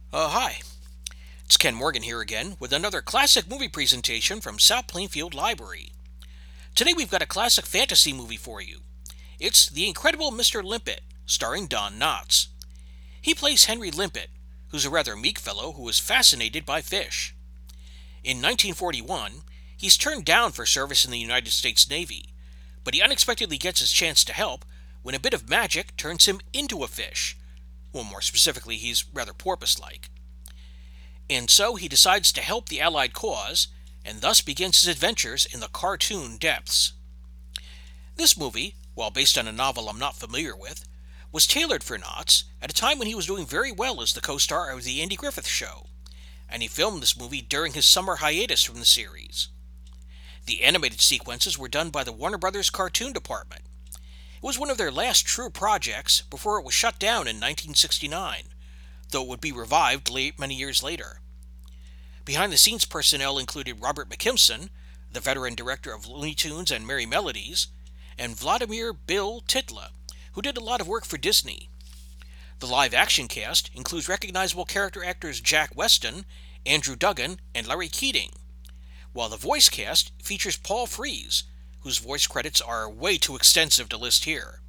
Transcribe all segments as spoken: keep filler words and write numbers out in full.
Uh, hi, it's Ken Morgan here again with another classic movie presentation from South Plainfield Library. Today we've got a classic fantasy movie for you. It's The Incredible Mister Limpet, starring Don Knotts. He plays Henry Limpet, who's a rather meek fellow who is fascinated by fish. In nineteen forty-one, he's turned down for service in the United States Navy, but he unexpectedly gets his chance to help when a bit of magic turns him into a fish. Well, more specifically, he's rather porpoise like. And so he decides to help the Allied cause, and thus begins his adventures in the cartoon depths. This movie, while based on a novel I'm not familiar with, was tailored for Knotts at a time when he was doing very well as the co-star of The Andy Griffith Show, and he filmed this movie during his summer hiatus from the series. The animated sequences were done by the Warner Brothers cartoon department. It was one of their last true projects before it was shut down in nineteen sixty-nine, though it would be revived late many years later. Behind the scenes personnel included Robert McKimson, the veteran director of Looney Tunes and Merry Melodies, and Vladimir Bill Titla, who did a lot of work for Disney. The live action cast includes recognizable character actors Jack Weston, Andrew Duggan, and Larry Keating, while the voice cast features Paul Frees, whose voice credits are way too extensive to list here.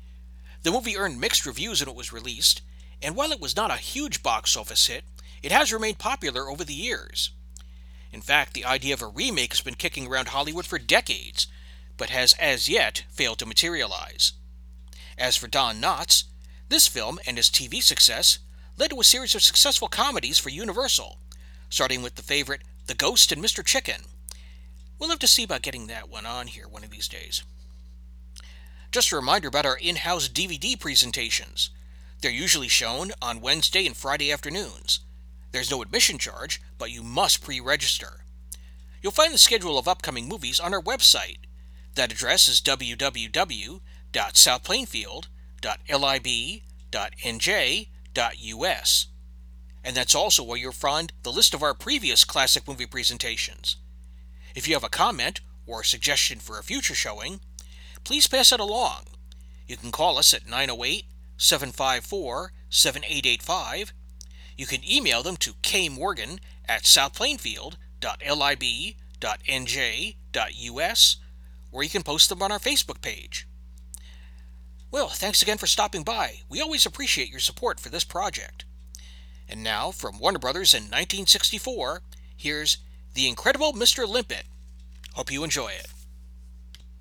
The movie earned mixed reviews when it was released, and while it was not a huge box office hit, it has remained popular over the years. In fact, the idea of a remake has been kicking around Hollywood for decades, but has as yet failed to materialize. As for Don Knotts, this film and his T V success led to a series of successful comedies for Universal, starting with the favorite The Ghost and Mister Chicken. We'll have to see about getting that one on here one of these days. Just a reminder about our in-house D V D presentations. They're usually shown on Wednesday and Friday afternoons. There's no admission charge, but you must pre-register. You'll find the schedule of upcoming movies on our website. That address is w w w dot south plainfield dot lib dot n j dot u s. And that's also where you'll find the list of our previous classic movie presentations. If you have a comment or a suggestion for a future showing, please pass it along. You can call us at nine oh eight, seven five four, seven eight eight five. You can email them to kmorgan at south plainfield dot lib dot n j dot u s, or you can post them on our Facebook page. Well, thanks again for stopping by. We always appreciate your support for this project. And now, from Warner Brothers in nineteen sixty-four, here's The Incredible Mister Limpet. Hope you enjoy it.